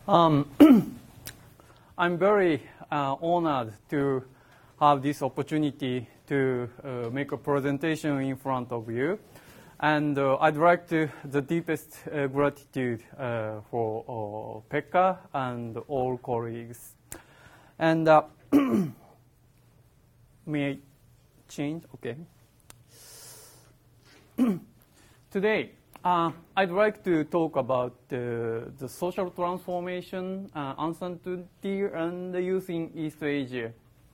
Um, I'm very honored to have this opportunity to make a presentation in front of you. And I'd like to the deepest gratitude for Pekka and all colleagues. And may I change? Okay. Today, I'd like to talk about the social transformation, uncertainty, and the youth in East Asia.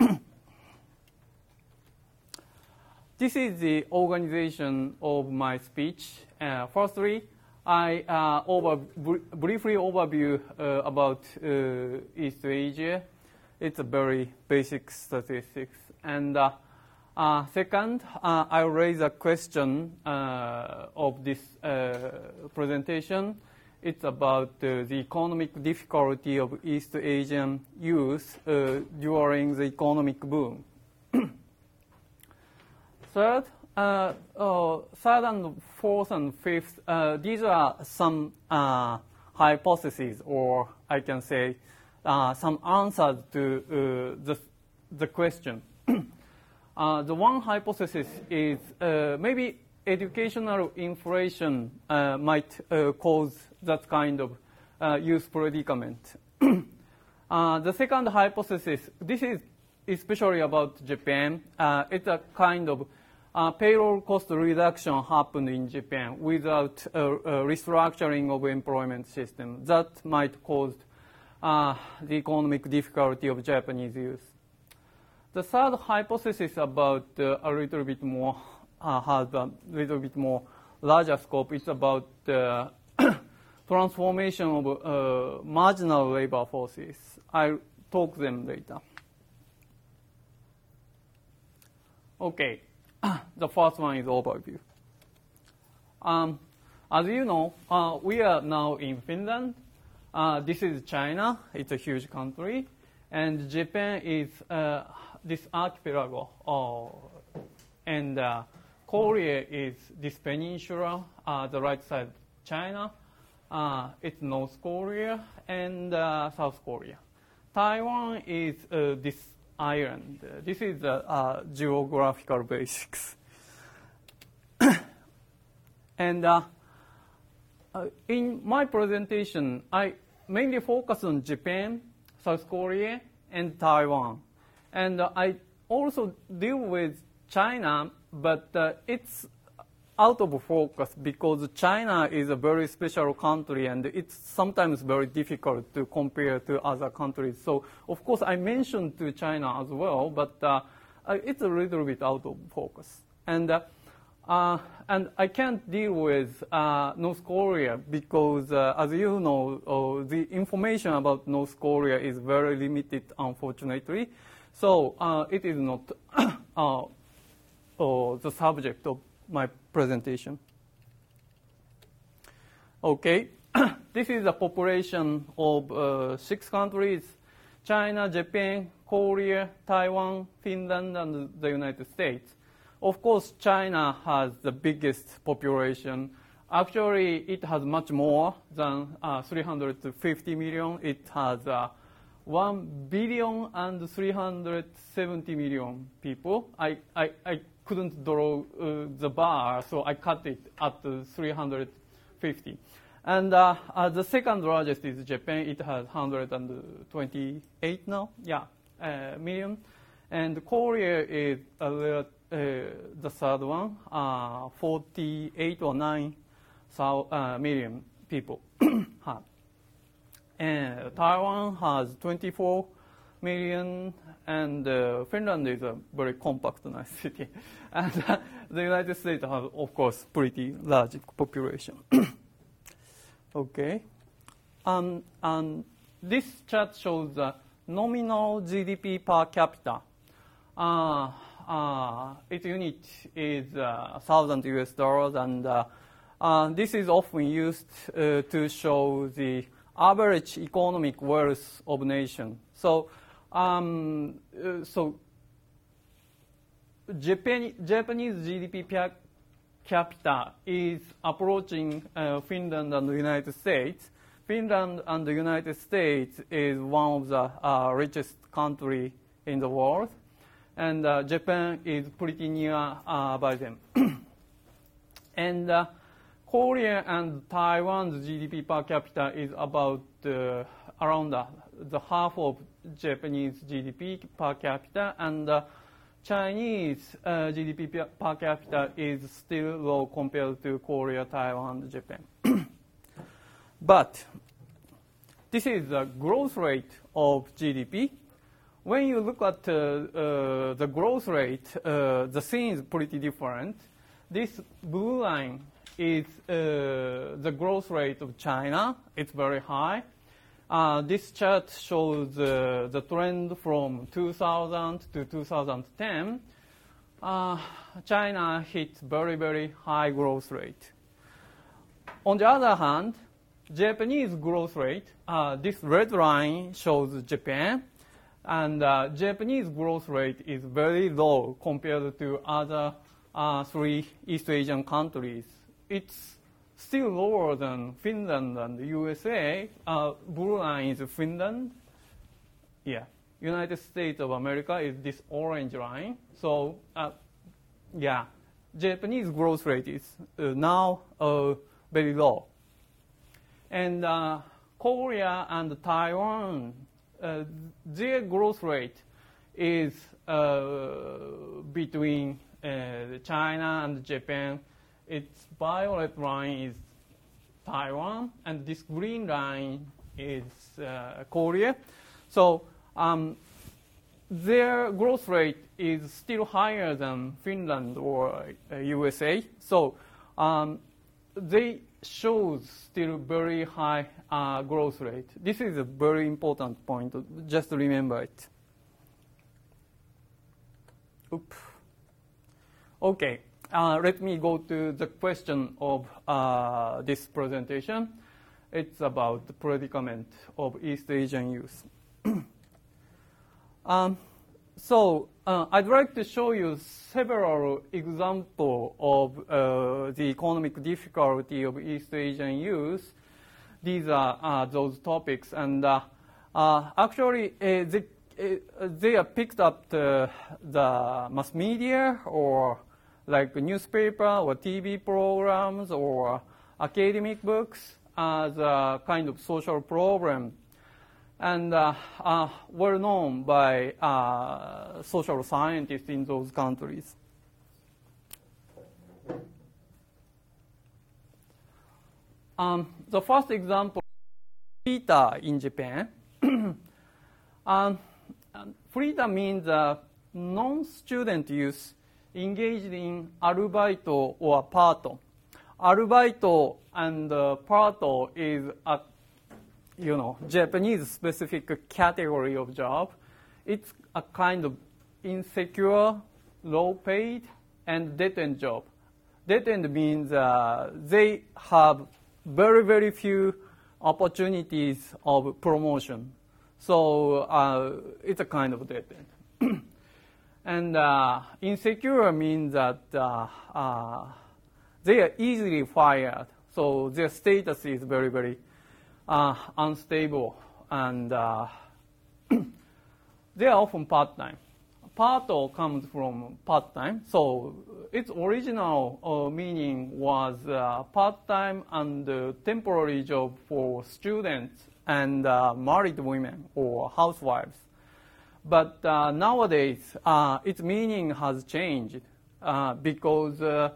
This is the organization of my speech. Firstly, I briefly overview about East Asia. It's a very basic statistics. And second, I raise a question of this presentation. It's about the economic difficulty of East Asian youth during the economic boom. Third and fourth and fifth, these are some hypotheses, or I can say some answers to the question. The one hypothesis is maybe educational inflation might cause that kind of youth predicament. The second hypothesis, this is especially about Japan. It's a kind of payroll cost reduction happened in Japan without restructuring of employment system. That might cause the economic difficulty of Japanese youth. The third hypothesis about a little bit more has a little bit more larger scope. It's about the transformation of marginal labor forces. I'll talk them later. Okay, the first one is overview. As you know, we are now in Finland. This is China. It's a huge country. And Japan is this archipelago. And Korea is this peninsula, the right side, China. It's North Korea and South Korea. Taiwan is this island. This is the geographical basics. And in my presentation, I mainly focus on Japan, South Korea, and Taiwan. And I also deal with China, but it's out of focus because China is a very special country and it's sometimes very difficult to compare to other countries. So, of course, I mentioned to China as well, but it's a little bit out of focus. And I can't deal with North Korea because, as you know, the information about North Korea is very limited, unfortunately. So it is not the subject of my presentation. Okay, this is the population of 6 countries: China, Japan, Korea, Taiwan, Finland, and the United States. Of course, China has the biggest population. Actually, it has much more than 350 million. It has 1,370,000,000 people. I couldn't draw the bar, so I cut it at 350. And the second largest is Japan. It has 128 now, million. And Korea is the third one, 48 or 9 million people. And Taiwan has 24 million, and Finland is a very compact, nice city. And the United States has, of course, pretty large population. Okay. And this chart shows the nominal GDP per capita. Its unit is $1,000 US, and this is often used to show the average economic wealth of nation. So, Japanese GDP per capita is approaching Finland and the United States. Finland and the United States is one of the richest country in the world, and Japan is pretty near by them. And Korea and Taiwan's GDP per capita is about around the half of Japanese GDP per capita, and Chinese GDP per capita is still low compared to Korea, Taiwan, and Japan. But this is the growth rate of GDP. When you look at the growth rate, the scene is pretty different. This blue line is the growth rate of China. It's very high. This chart shows the trend from 2000 to 2010. China hit very, very high growth rate. On the other hand, Japanese growth rate, this red line shows Japan, and Japanese growth rate is very low compared to other three East Asian countries. It's still lower than Finland and the USA. Blue line is Finland. Yeah, United States of America is this orange line. So, yeah, Japanese growth rate is now very low. And Korea and Taiwan, their growth rate is between China and Japan. Its violet line is Taiwan, and this green line is Korea. So their growth rate is still higher than Finland or USA. So they shows still very high growth rate. This is a very important point. Just remember it. Oops. Okay. Let me go to the question of this presentation. It's about the predicament of East Asian youth. I'd like to show you several examples of the economic difficulty of East Asian youth. These are those topics, and actually they are picked up the mass media or like newspaper or TV programs or academic books as a kind of social problem, and were known by social scientists in those countries. The first example, FREETA in Japan. FREETA means non-student youth engaged in arubaito or parto. Arubaito and parto is a Japanese specific category of job. It's a kind of insecure, low-paid, and dead-end job. Dead-end means they have very, very few opportunities of promotion. So it's a kind of dead-end. And insecure means that they are easily fired. So their status is very, very unstable, and they are often part-time. Parto comes from part-time, so its original meaning was part-time and temporary job for students and married women or housewives. But nowadays, its meaning has changed because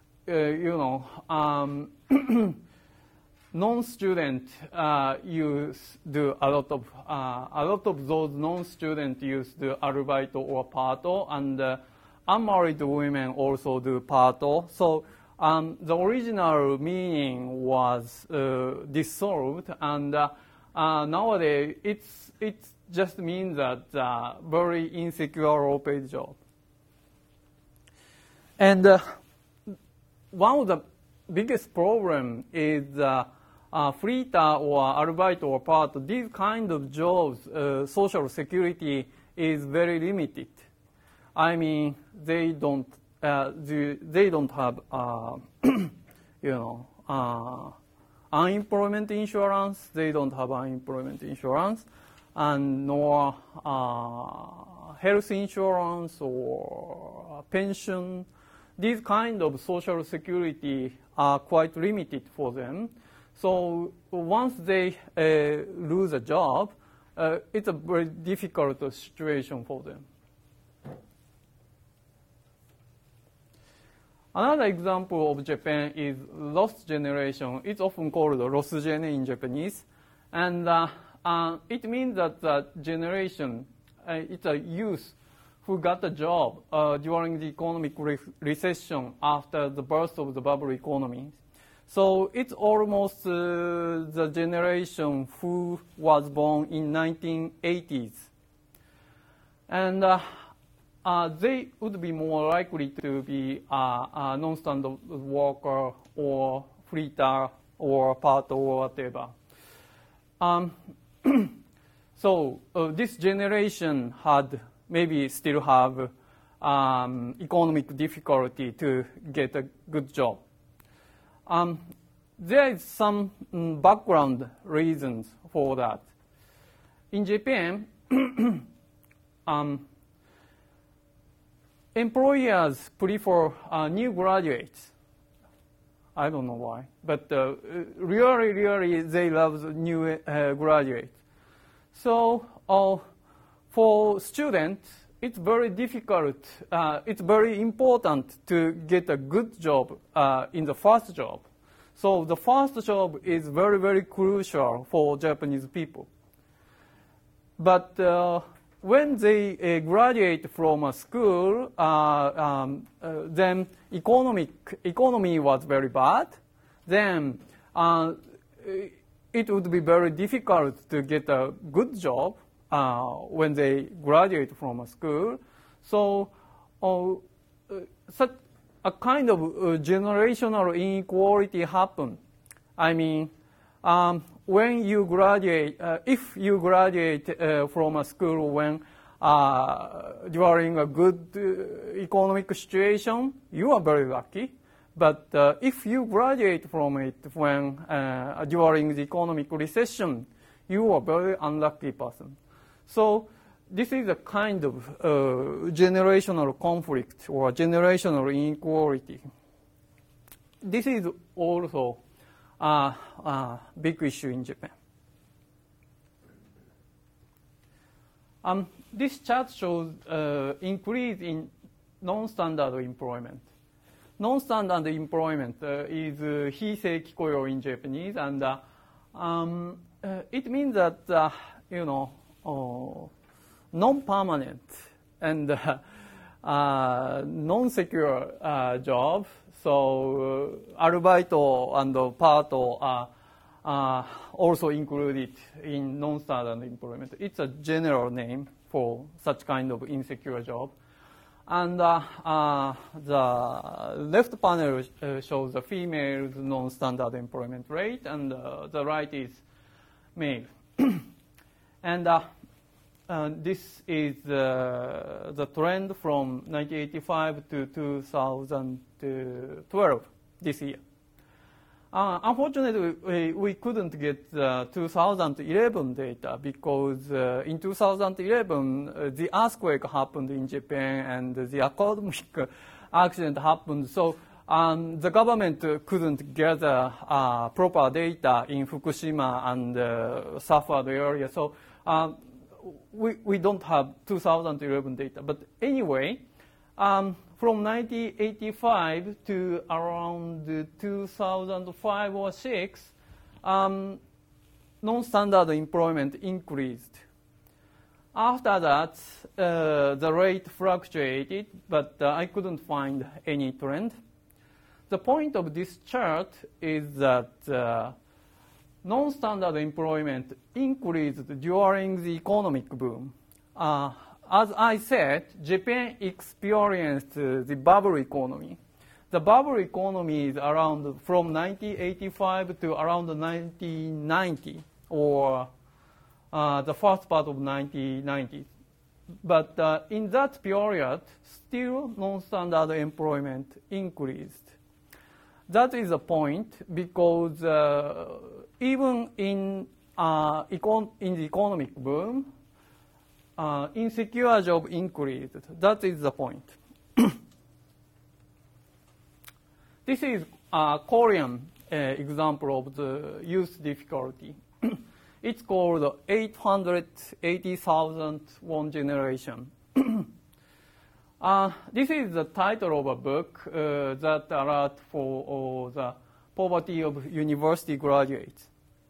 non-student youth do a lot of those non-student youth do arubaito or parto, and unmarried women also do parto. So the original meaning was dissolved, and nowadays it just means that very insecure low-paid job. And one of the biggest problem is FREETA or arubaito or parto. These kind of jobs, social security is very limited. I mean, they don't have unemployment insurance. They don't have unemployment insurance, and nor health insurance or pension. These kind of social security are quite limited for them. So once they lose a job, it's a very difficult situation for them. Another example of Japan is lost generation. It's often called lost-gen in Japanese. And it means that the generation, it's a youth who got a job during the economic recession after the burst of the bubble economy. So it's almost the generation who was born in 1980s. And they would be more likely to be a non-standard worker or freeter or part or whatever. So this generation had maybe still have economic difficulty to get a good job. There is some background reasons for that. In Japan, employers prefer new graduates. I don't know why, but really they love new graduates. So for students, it's very difficult. It's very important to get a good job in the first job. So the first job is very, very crucial for Japanese people. But when they graduate from a school, then economy was very bad. Then it would be very difficult to get a good job when they graduate from a school. So such a kind of generational inequality happened. I mean, when you graduate, if you graduate from a school when during a good economic situation, you are very lucky. But if you graduate from it when during the economic recession, you are a very unlucky person. So this is a kind of generational conflict or generational inequality. This is also a big issue in Japan. This chart shows increase in non-standard employment. Non-standard employment is hiseiki koyou in Japanese, and it means that non-permanent and non-secure job. So arubaito and parto are also included in non-standard employment. It's a general name for such kind of insecure job. And the left panel shows the female's non-standard employment rate, and the right is male. And this is the trend from 1985 to 2012, this year. Unfortunately, we couldn't get the 2011 data because in 2011, the earthquake happened in Japan and the academic accident happened. So the government couldn't gather proper data in Fukushima and suffered area. So we don't have 2011 data. But anyway, from 1985 to around 2005 or 6, non-standard employment increased. After that, the rate fluctuated, but I couldn't find any trend. The point of this chart is that non-standard employment increased during the economic boom. As I said, Japan experienced the bubble economy. The bubble economy is around from 1985 to around 1990, or the first part of 1990s. But in that period, still non-standard employment increased. that is a point because even in the economic boom, insecure job increased. That is the point. This is a Korean example of the youth difficulty. It's called 880,000 won generation. This is the title of a book that alert for the poverty of university graduates.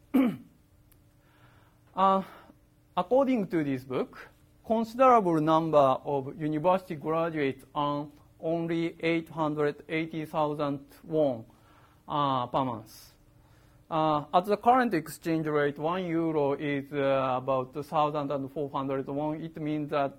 According to this book, considerable number of university graduates earn only 880,000 won per month. At the current exchange rate, 1 euro is about 1,400 won. It means that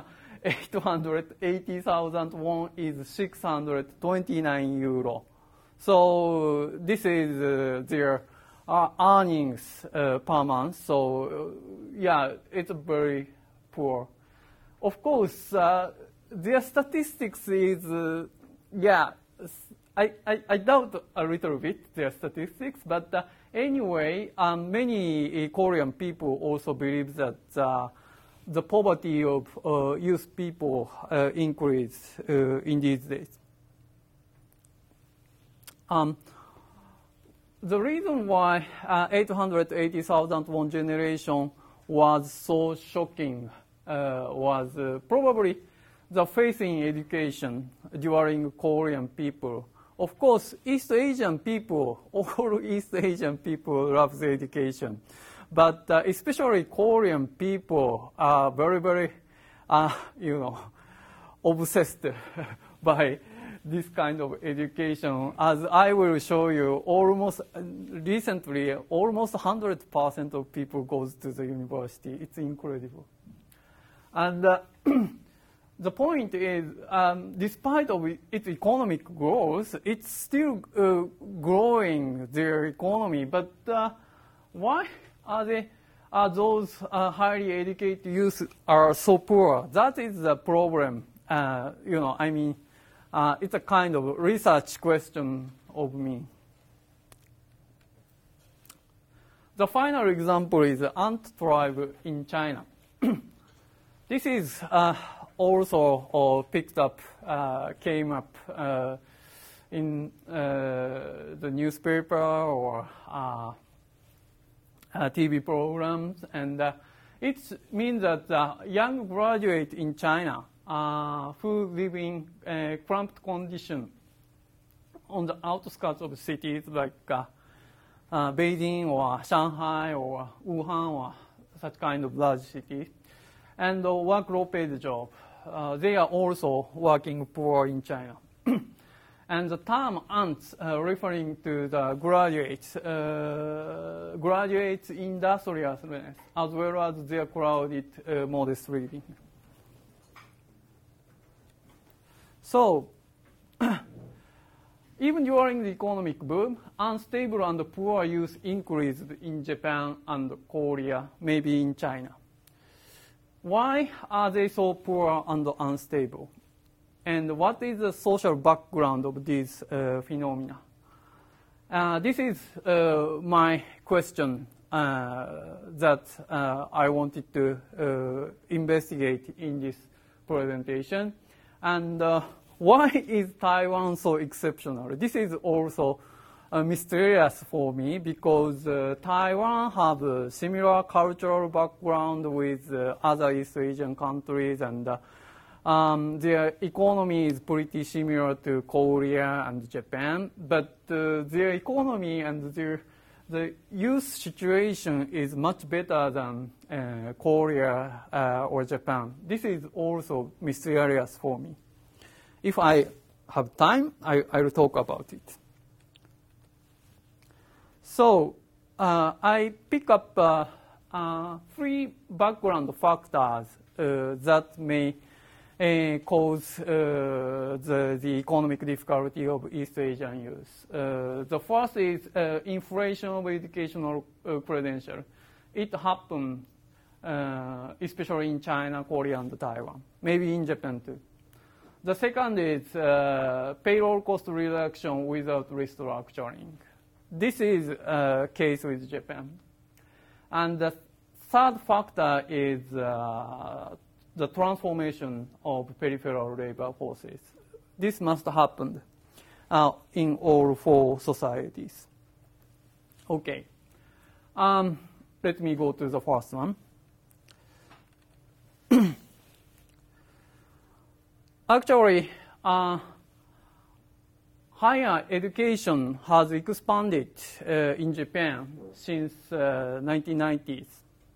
880,000 won is 629 euro. So this is their earnings per month. So yeah, it's very poor. Of course, their statistics is I doubt a little bit their statistics, but anyway, many Korean people also believe that the poverty of youth people increase in these days. The reason why 880,000 won generation was so shocking was probably the faith in education during Korean people. Of course, East Asian people, all East Asian people love the education. But especially Korean people are very, very, obsessed by this kind of education. As I will show you, recently, almost 100% of people goes to the university. It's incredible. And the point is, despite of its economic growth, it's still growing their economy. But why are those highly educated youth are so poor? That is the problem. It's a kind of research question of me. The final example is Ant tribe in China. This is also picked up, came up in the newspaper or TV programs, and it means that young graduates in China who live in cramped condition on the outskirts of cities like Beijing or Shanghai or Wuhan or such kind of large cities, and work low-paid job. They are also working poor in China. And the term ants referring to the graduates industriousness as well as their crowded modest living. So, even during the economic boom, unstable and poor youth increased in Japan and Korea, maybe in China. Why are they so poor and unstable? And what is the social background of these phenomena? This is my question that I wanted to investigate in this presentation. And why is Taiwan so exceptional? This is also mysterious for me because Taiwan have a similar cultural background with other East Asian countries, and their economy is pretty similar to Korea and Japan, but their economy and the youth situation is much better than Korea or Japan. This is also mysterious for me. If I have time, I will talk about it. So I pick up 3 background factors that may cause the economic difficulty of East Asian youth. The first is inflation of educational credential. It happens especially in China, Korea, and Taiwan, maybe in Japan too. The second is payroll cost reduction without restructuring. This is a case with Japan. And the third factor is the transformation of peripheral labor forces. This must happen in all four societies. Okay. Let me go to the first one. Actually, higher education has expanded in Japan since 1990s.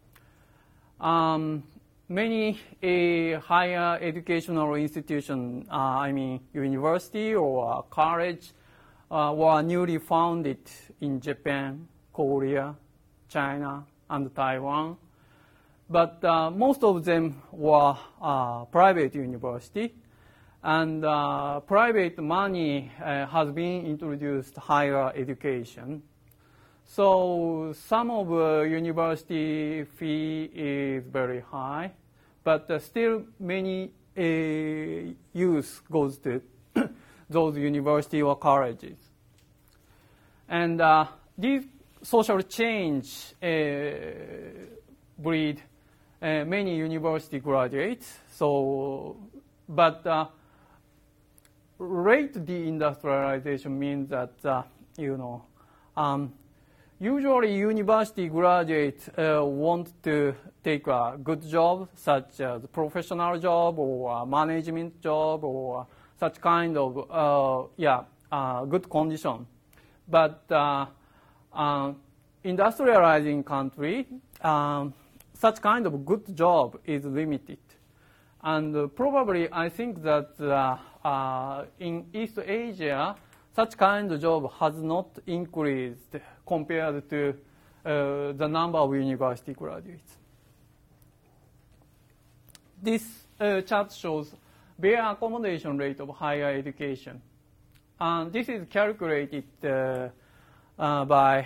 Many higher educational institutions, I mean university or college, were newly founded in Japan, Korea, China, and Taiwan. But most of them were private university. And private money has been introduced to higher education. So some of university fee is very high, but still many youth goes to those university or colleges. And these social change breed many university graduates. So, but rate deindustrialization means that, usually university graduates want to take a good job, such as a professional job or a management job or such kind of, good condition. But industrializing country, such kind of good job is limited. And probably I think that in East Asia, such kind of job has not increased compared to the number of university graduates. This chart shows bare accommodation rate of higher education. And this is calculated by,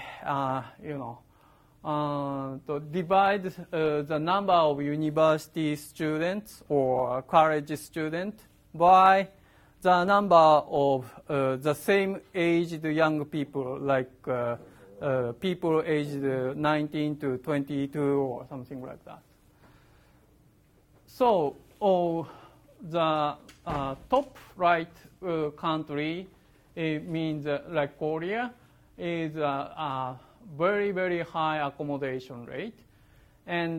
to divide the number of university students or college students by the number of the same aged young people, like people aged 19 to 22 or something like that. So the top right country, it means like Korea, is a very, very high accommodation rate. And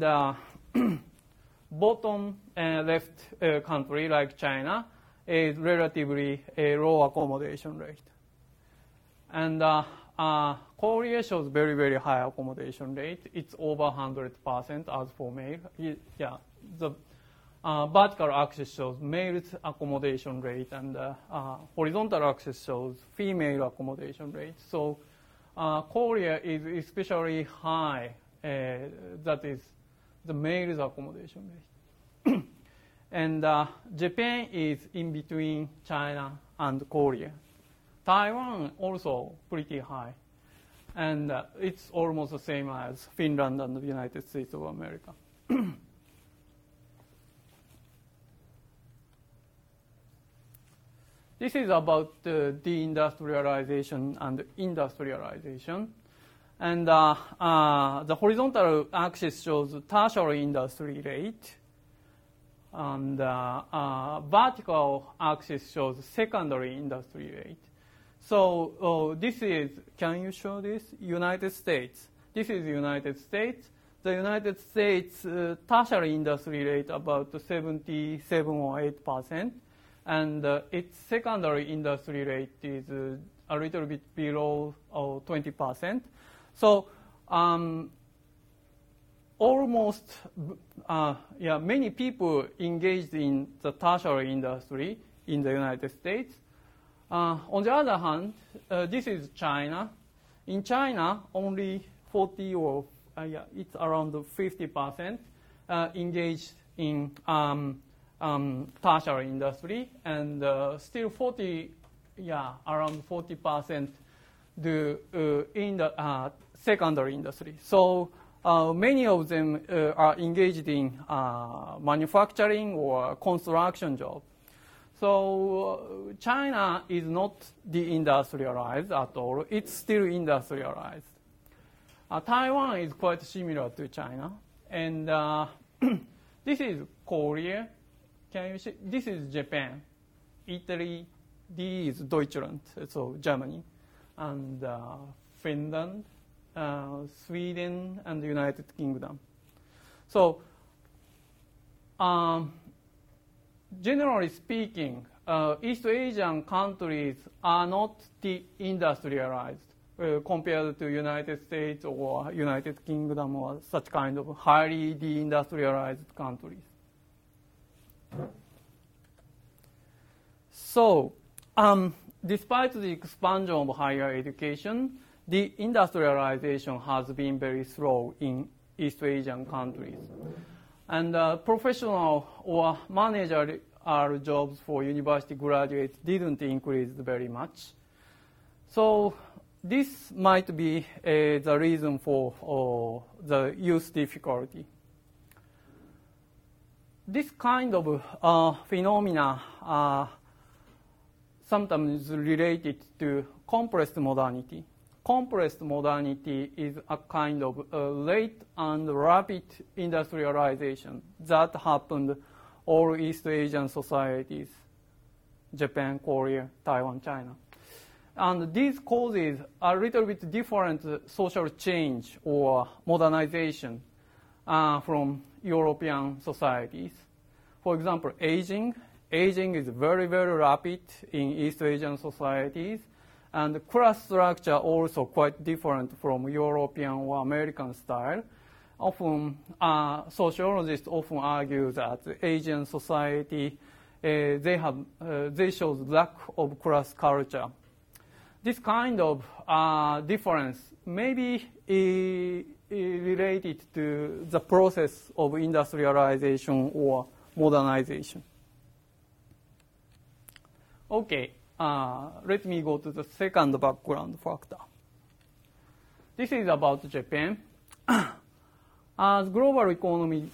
bottom left country, like China, is relatively a low accommodation rate. And Korea shows very, very high accommodation rate. It's over 100% as for male. Yeah, the vertical axis shows male's accommodation rate, and horizontal axis shows female accommodation rate. So Korea is especially high, that is the male's accommodation rate. And Japan is in between China and Korea. Taiwan also pretty high. And it's almost the same as Finland and the United States of America. This is about deindustrialization and industrialization. And the horizontal axis shows tertiary industry rate. And vertical axis shows secondary industry rate. So this is, can you show this? United States. This is the United States. The United States tertiary industry rate about 77 or 8%. And its secondary industry rate is a little bit below 20%. So almost, many people engaged in the tertiary industry in the United States. On the other hand, this is China. In China, only 40 or it's around 50% engaged in tertiary industry, and still around 40% do in the secondary industry. So many of them are engaged in manufacturing or construction job. So China is not deindustrialized at all. It's still industrialized. Taiwan is quite similar to China. And this is Korea. Can you see? This is Japan. Italy. This is Deutschland, so Germany. And Finland, Sweden, and the United Kingdom. So generally speaking, East Asian countries are not deindustrialized compared to United States or United Kingdom or such kind of highly deindustrialized countries. So, despite the expansion of higher education, the industrialization has been very slow in East Asian countries. And professional or managerial jobs for university graduates didn't increase very much. So this might be the reason for the youth difficulty. This kind of phenomena are sometimes related to compressed modernity. Compressed modernity is a kind of late and rapid industrialization that happened all East Asian societies, Japan, Korea, Taiwan, China. And this causes a little bit different social change or modernization from European societies. For example, aging. Aging is very, very rapid in East Asian societies. And the class structure also quite different from European or American style. Often, sociologists often argue that Asian society, they show lack of class culture. This kind of difference may be related to the process of industrialization or modernization. Okay. Let me go to the second background factor. This is about Japan. As global economic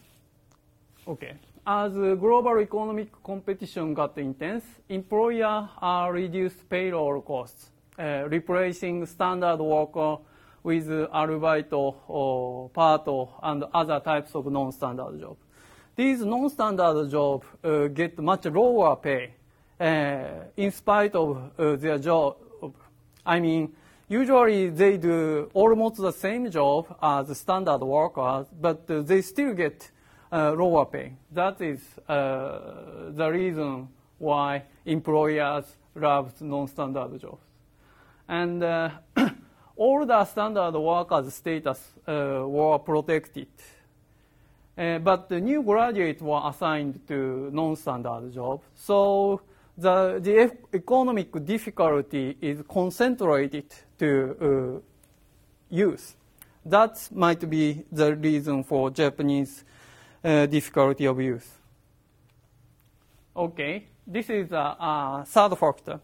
competition got intense, employers reduced payroll costs, replacing standard worker with arubaito, parto, and other types of non-standard jobs. These non-standard jobs get much lower pay. In spite of their job, I mean, usually they do almost the same job as standard workers, but they still get lower pay. That is the reason why employers love non-standard jobs. And all the standard workers' status were protected. But the new graduates were assigned to non-standard jobs. So the economic difficulty is concentrated to youth. That might be the reason for Japanese difficulty of youth. Okay, this is a third factor.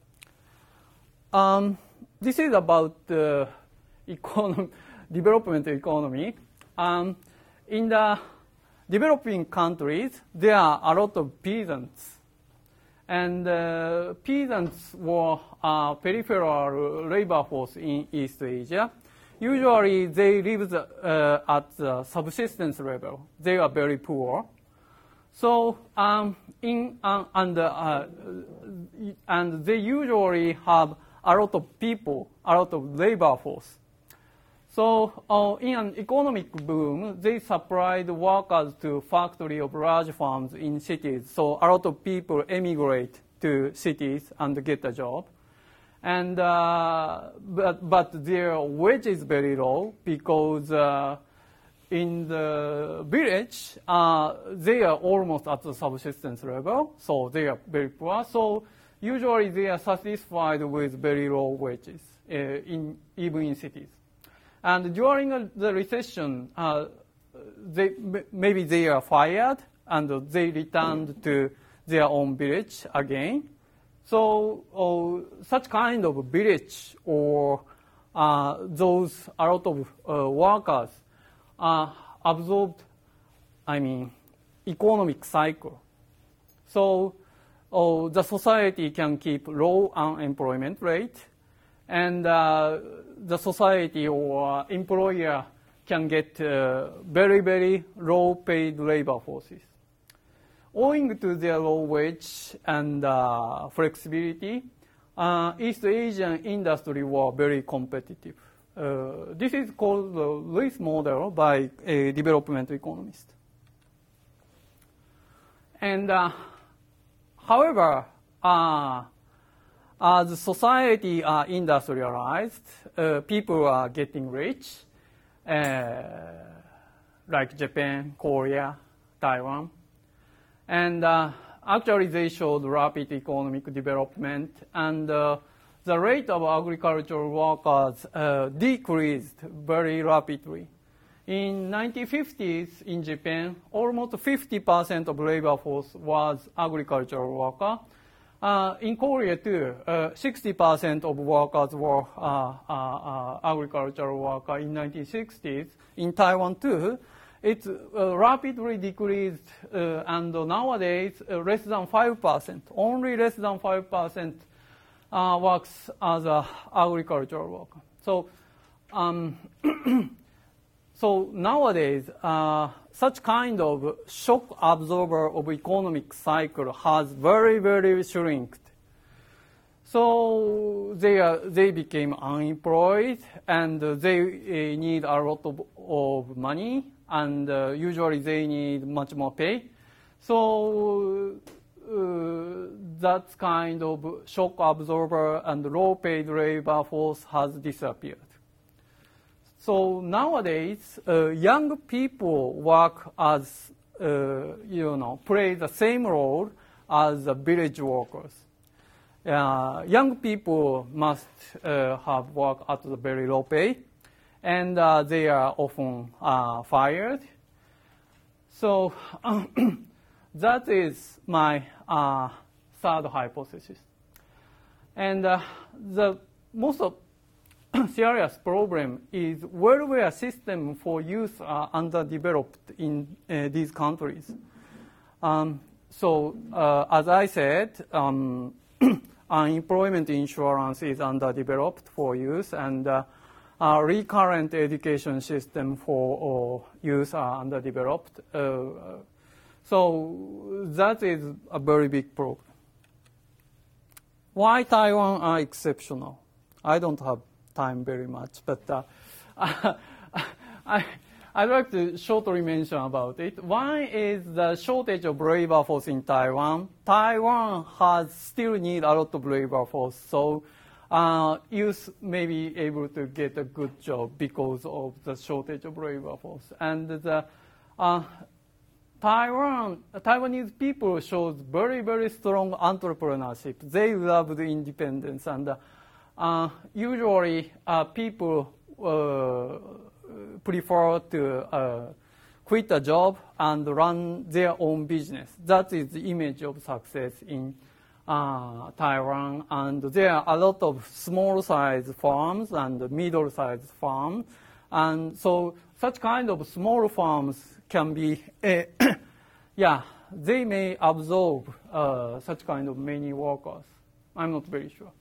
This is about development economy. In the developing countries, there are a lot of peasants. And peasants were peripheral labor force in East Asia. Usually, they live at the subsistence level. They are very poor. So, and they usually have a lot of people, a lot of labor force. So, in an economic boom, they supplied workers to factory of large firms in cities. So, a lot of people emigrate to cities and get a job. And but their wage is very low because in the village they are almost at the subsistence level, so they are very poor. So usually they are satisfied with very low wages, even in cities. And during the recession, maybe they are fired and they returned to their own village again. So such kind of village or those a lot of workers absorbed, economic cycle. So the society can keep low unemployment rate, and the society or employer can get very, very low paid labor forces. Owing to their low wage and flexibility, East Asian industry were very competitive. This is called the Lewis model by a development economist. And however, as society industrialized, people are getting rich, like Japan, Korea, Taiwan. And actually they showed rapid economic development, and the rate of agricultural workers decreased very rapidly. In 1950s in Japan, almost 50% of labor force was agricultural worker. In Korea too, 60% of workers were agricultural worker in 1960s. In Taiwan too, it rapidly decreased, and nowadays less than 5%, only less than 5% works as an agricultural worker. So, so nowadays, such kind of shock absorber of economic cycle has very, very shrinked. So they became unemployed, and they need a lot of money, and usually they need much more pay. So that kind of shock absorber and low paid labor force has disappeared. So nowadays, young people work as, play the same role as village workers. Young people must have work at a very low pay, and they are often fired. So that is my third hypothesis. And the most serious problem is welfare system for youth are underdeveloped in these countries. So as I said, unemployment insurance is underdeveloped for youth, and recurrent education system for youth are underdeveloped. So that is a very big problem. Why Taiwan are exceptional? I don't have time very much, but I'd like to shortly mention about it. One is the shortage of labor force in Taiwan. Taiwan has still need a lot of labor force, so youth may be able to get a good job because of the shortage of labor force. And the Taiwanese people shows very, very strong entrepreneurship. They love the independence, and usually people prefer to quit a job and run their own business. That is the image of success in Taiwan. And there are a lot of small-sized farms and middle-sized farms. And so such kind of small farms can be, they may absorb such kind of many workers. I'm not very sure.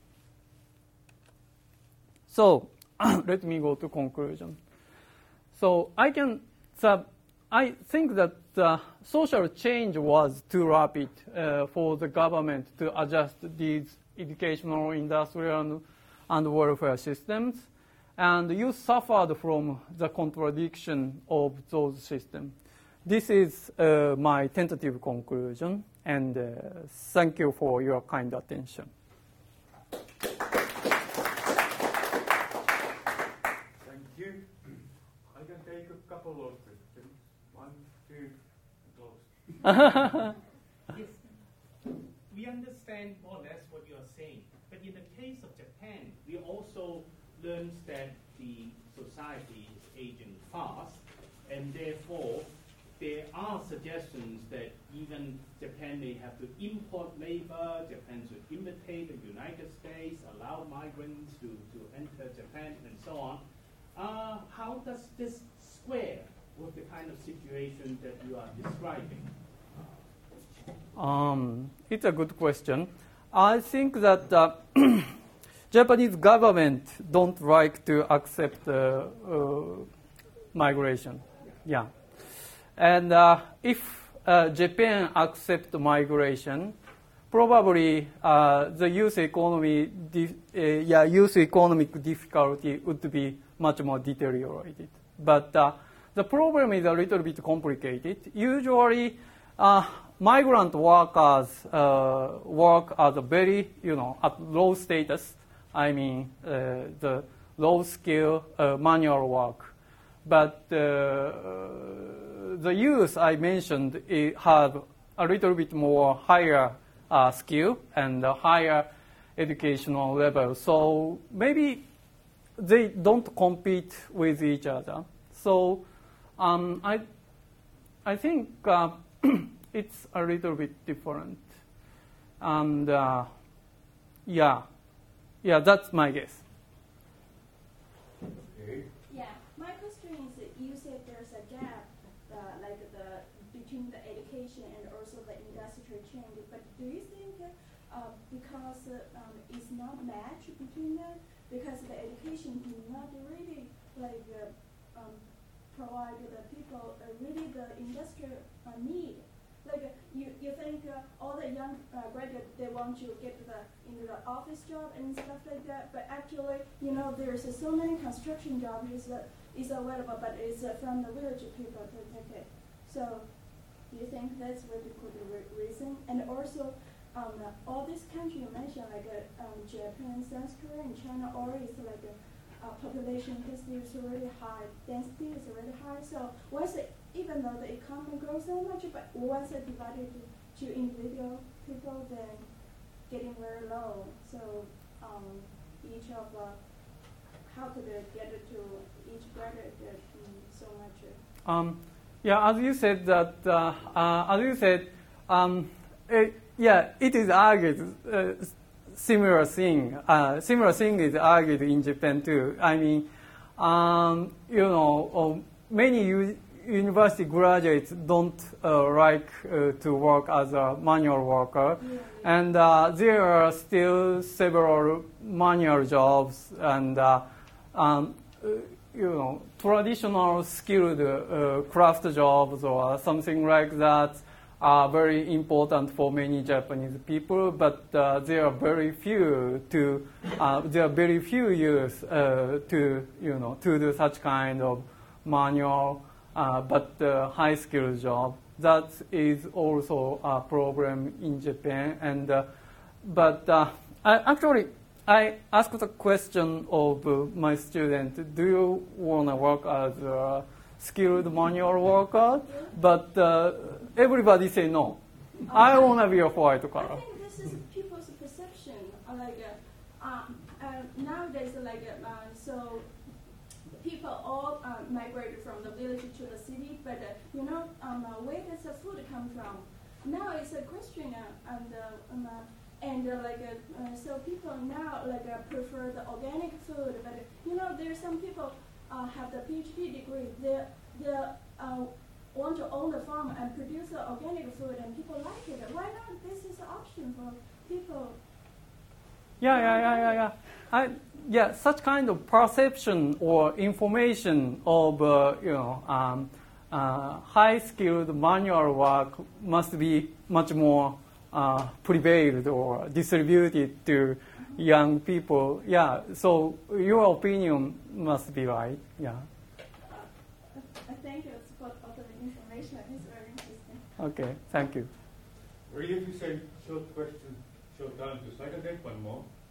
So let me go to conclusion. So I think that the social change was too rapid for the government to adjust these educational, industrial, and welfare systems, and youth suffered from the contradiction of those systems. This is my tentative conclusion, and thank you for your kind attention. Couple of questions. 1, 2, close. Yes. We understand more or less what you are saying, but in the case of Japan, we also learned that the society is aging fast, and therefore there are suggestions that even Japan may have to import labor, Japan should imitate the United States, allow migrants to enter Japan, and so on. How does this square with the kind of situation that you are describing? It's a good question. I think that Japanese government don't like to accept migration. Yeah. And if Japan accept migration, probably the youth economic difficulty would be much more deteriorated. But the problem is a little bit complicated. Usually, migrant workers work as a very, at low status. I mean, the low skill manual work. But the youth I mentioned have a little bit more higher skill and a higher educational level. So maybe they don't compete with each other. So I think it's a little bit different. And yeah, that's my guess. Okay. Yeah, my question is, you said there's a gap, between the education and also the industrial change. But do you think because it's not match between them, because the education do not really provide the people really the industrial need? You think all the young graduates, they want to get into the office job and stuff like that, but actually, there's so many construction jobs is available, but it's from the village people to take it. So, do you think that's what could be reason? And also, all these countries you mentioned, Japan, South Korea, and China, all is population history is really high, density is really high. So once even though the economy grows so much, but once it divided to individual people, then getting very low. So each of how could they get it to each graduate so much? Yeah, as you said that. It is argued. Similar thing is argued in Japan too. I mean, many university graduates don't like to work as a manual worker, and there are still several manual jobs and traditional skilled craft jobs or something like that are very important for many Japanese people, but there are very few youth to do such kind of manual but high skilled job. That is also a problem in Japan. And I asked the question of my student: do you want to work as a skilled manual worker? But everybody say no. I want to be a white collar. I think this is people's perception. Nowadays, so people all migrated from the village to the city, but where does the food come from? Now it's a question, so people now prefer the organic food, but there's some people have the PhD degree. They want to own the farm and produce the organic food, and people like it. Why not? This is an option for people. Yeah. Such kind of perception or information of high-skilled manual work must be much more prevailed or distributed to young people. Yeah. So your opinion must be right. Yeah. Thank you for the information. It's very interesting. Okay. Thank you. Really, if you say short question, short answers, I can take one more.